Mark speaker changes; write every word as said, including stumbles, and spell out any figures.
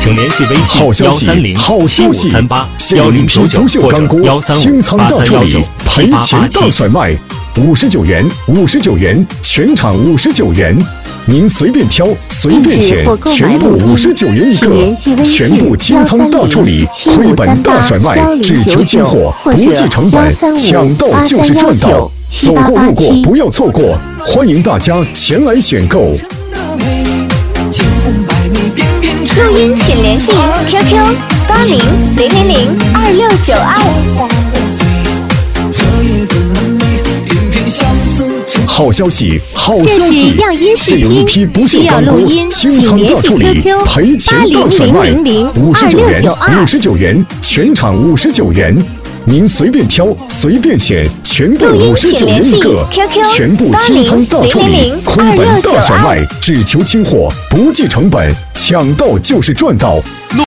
Speaker 1: 请联系微信
Speaker 2: 好消息，
Speaker 1: 幺三零七五三八幺零九九或者幺三五八三幺九七八八七。
Speaker 2: 大甩卖，五十九元，五十九元，全场五十九元。您随便挑，随便选，全部五十九元一个，全部清仓大处理，绘本大甩卖，只求清货，不计成本，抢到就是赚到。走过路过不要错过，欢迎大家前来选购。
Speaker 3: 录音请联系 Q Q 八零零零零二六九二。
Speaker 2: 好消息，好消息！
Speaker 3: 这是样音视
Speaker 2: 现有一批不锈钢锅清仓大处理，赔钱大甩卖，五十九元，五十九元，全场五十九元。您随便挑，随便选，全部五十九元一个，全部清仓大处理，亏本大甩卖，只求清货，不计成本，抢到就是赚到。